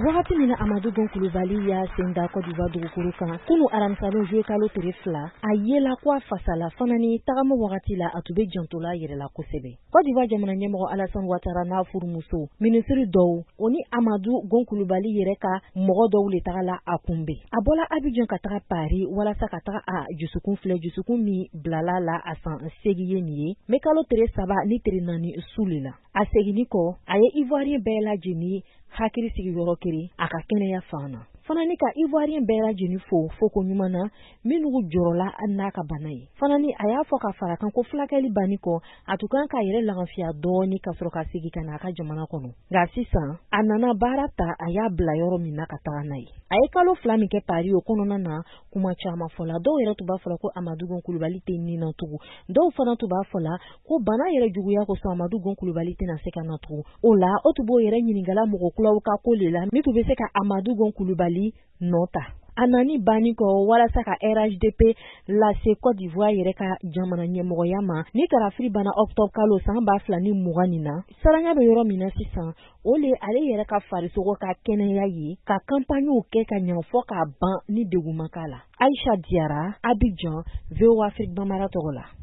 Wagati min na Amadou Gon Coulibaly y'a sen da Côte d'Ivoire dugukolo kan kunu alamisa joué kalo tile 2 a yela ko a fasala fana ni tagama wagati la a tun bɛ jantola yɛrɛ la kosɛbɛ. Côte d'Ivoire jamana ɲɛmɔgɔ Alassane Ouattara n'a furumuso ministre dɔw o ni Amadou Gon Coulibaly yɛrɛ ka mɔgɔ dɔw le tagala a kunbɛn. A bɔla Abidjan ka taga Paris walasa ka taga a jusukun filɛ jusukun min bilala la a san 8 ye nin ye mais kalo tile 3 ni tile 4 su le la. A seginni kɔ a ye Ivoirien bɛɛ lajɛlen hakili sigi yɔrɔ kelen a ka kɛnɛya fan na. Fana ni ka Ivoirien bɛɛ lajɛlen fo ko ɲuman na minnu jɔrɔla n'a ka bana ye. Fana ni a y'a fɔ ka fara kan ko fulakɛli banni kɔ a tun kan k'a yɛrɛ lafiya dɔɔni ka sɔrɔ ka segin ka na a ka jamana kɔnɔ. Nka sisan a nana baara ta a y'a bila yɔrɔ min na ka taga n'a ye. A ye kalo 2 min kɛ Paris o kɔnɔna na kuma caman fɔla. Dɔw yɛrɛ tun b'a fɔla ko Amadou Gon Coulibaly tɛ nin na tugun. Dɔw fana tun b'a fɔla ko bana yɛrɛ juguya ko Amadou Gon Coulibaly tɛna se ka na tugun. O la o tun b'o yɛrɛ ɲininkala mɔgɔ kulaw ka ko le la min tun bɛ se ka Amadou Gon Coulibaly nɔta. A nani banni kɔ walasa ka RHDP lase Côte d'Ivoire yɛrɛ ka jamana ɲɛmɔgɔya ma ni karafiri bana octobre kalo san 2020 nin na. Saranya bɛ yɔrɔ min na sisan o le ale yɛrɛ ka farisogo ka kɛnɛya ye ka campagne kɛ ka ɲɛ fɔ k'a ban ni degun ma k'a la. Aïcha Diarra, Abidjan, VOA Afrique Bambara tɔgɔ la.